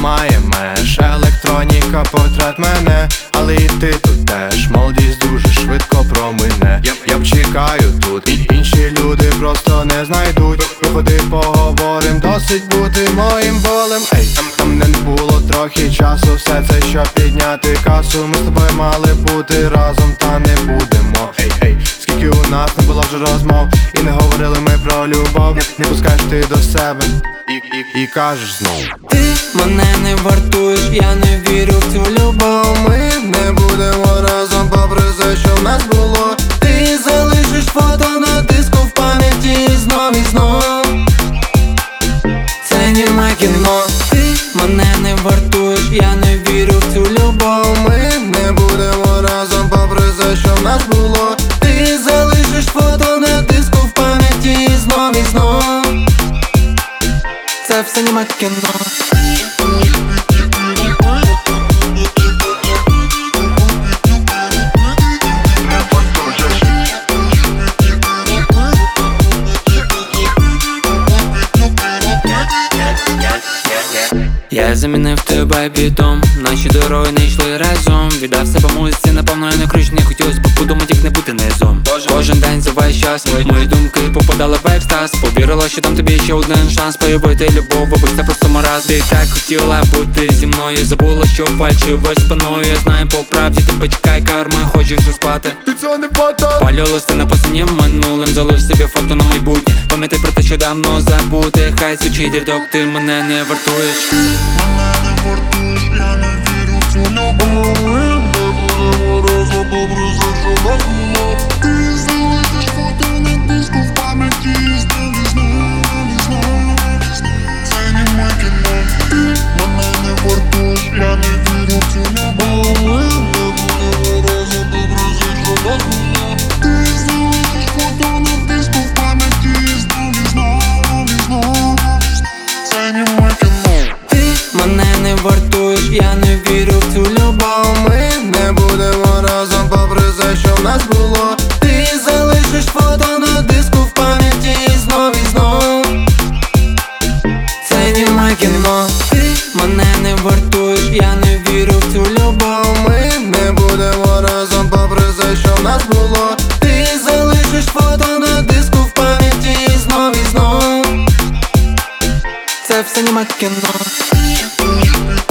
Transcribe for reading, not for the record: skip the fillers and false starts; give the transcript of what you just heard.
немає меж. Електроніка портрет мене, але і ти тут теж. Молодість дуже швидко промине. Я б чекаю тут, інші люди просто не знайдуть. Виходи, поговорим, досить бути моїм болем. Ей, там не було трохи часу, все це щоб підняти касу. Ми з тобою мали бути разом, та не будемо. Ей, скільки у нас не було вже розмов, і не говорили ми про любов. Не пускаєш ти до себе і кажеш знов: ти мене не вартуєш, я не вірю в цю любов. ми не будемо разом, попри все, що в нас було. Ти залишиш фото на диску в пам'яті знов і знов. Це німе кіно. Ти мене не вартуєш, я не вірю в цю любов. Ми не будемо разом, попри все, що в нас було. Ти залишиш фото на диску в пам'яті знов і знов. Це все німе кіно. Я замінив тебе бідом, наші дороги не йшли разом. Віддав себе музиці, напевно я не крич, не хотілось би подумати, як не бути низом. Кожен день за весь час мої думки попадали в екстаз. Повірила, що дам тобі ще один шанс появити любов, бо це просто мараз. Ти так хотіла бути зі мною, забула, що фальшивою спиною. Я знаю по правді, тебе чекай карма, хочеш спати. Ти цього не фото. Палю листи написані минулим, залиш собі фото на майбутнє. Пам'ятай про те, що давно забути. Хай звучить рядок, ти мене не вартуєш. Я не вірю в цю любов. Ми не будемо разом, попри все, що нас було. Ти залишиш фото на диску в пам'яті знов і знов і знов. Це німе кіно. Ти мене не вартуєш, я не вірю в цю любов. Ми не будемо разом, попри все, що нас було. Ти залишиш фото на диску в пам'яті знов і знов і знов. Це німе кіно. Мене не вартуєш, я не вірю в цю любов. Ми не будемо разом, попри все, що в нас було. Ти залишиш фото на диску в пам'яті знов і знов. Це німе кіно. Ти мене не вартуєш, я не вірю в цю любов. Ми не будемо разом, попри все, що в нас було. Ти залишиш фото на диску в пам'яті знов і знов. Це все німе кіно.